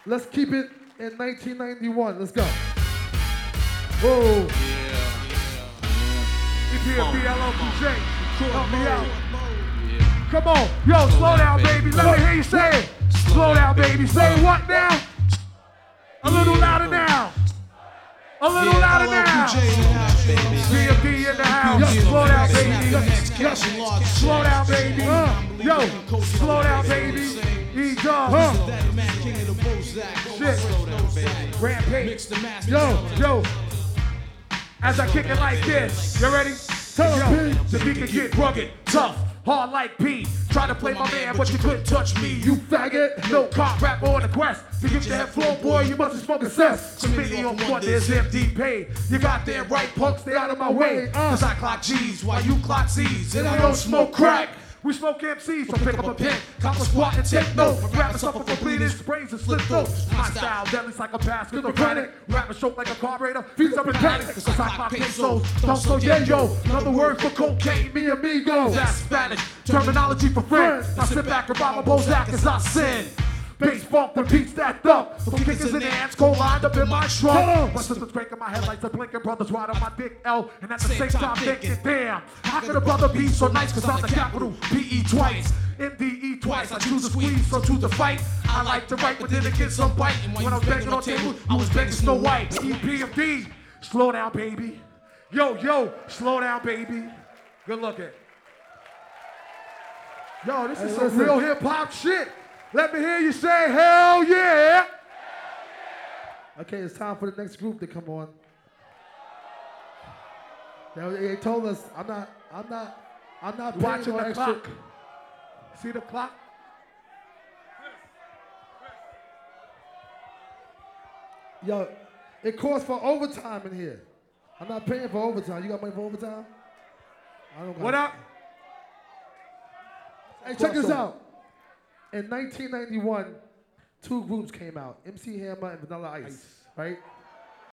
Let's keep it in 1991. Let's go. Whoa. EPMB, LLBJ. Help me out. Come on. Yo, slow down, baby. Let me hear you say it. Slow down, baby. Say what now? A little louder now. A little louder now. PMD in the house. Yo, slow down, baby. Slow down, baby. Yo, slow down, baby. E-Dub. Shit. Rampage. Yo. As I kick it like this. You ready? Yo, the beat can get rugged, tough, hard like P. Try to play my man, but you couldn't touch me, you faggot. No cop rap on the quest. To get your head floor, boy, you must have smoking cess. Completely on what there's MD You got there right, punk, stay out of my way. Cause I clock G's while you clock C's. And I don't smoke crack. We smoke MCs, so pick up a pen, cop a squat and take note. Rappers suffer from bleeding, sprains and slip throats. My style, deadly psychopath, schizophrenic. Rappers choke like a carburetor, feeds up in panic. Cause I clock pesos, don't slow yo. Another word for cocaine, mi amigo. That's Spanish, terminology for friends. I sit back and rob a Bozak as I sin. Bass funk, the beat stacked up. From kickers and ants, cold lined up in my trunk. My sister's breaking my headlights are blinking, brothers ride on my dick L. And at the same time thinking, damn, how could a brother be so nice? Cause I'm the capital P-E twice. M-D-E twice, I choose to squeeze, so choose to fight. I like to write, but then it gets some bite. And when I was banging on tables, I was banging Snow White. EPMD, slow down, baby. Yo, slow down, baby. Good looking. Yo, this is some real hip-hop shit. Let me hear you say, hell yeah! Okay, it's time for the next group to come on. They told us I'm not watching the clock. See the clock? Yo, it costs for overtime in here. I'm not paying for overtime. You got money for overtime? I don't got What up? Hey, check this out. In 1991, two groups came out, MC Hammer and Vanilla Ice, right?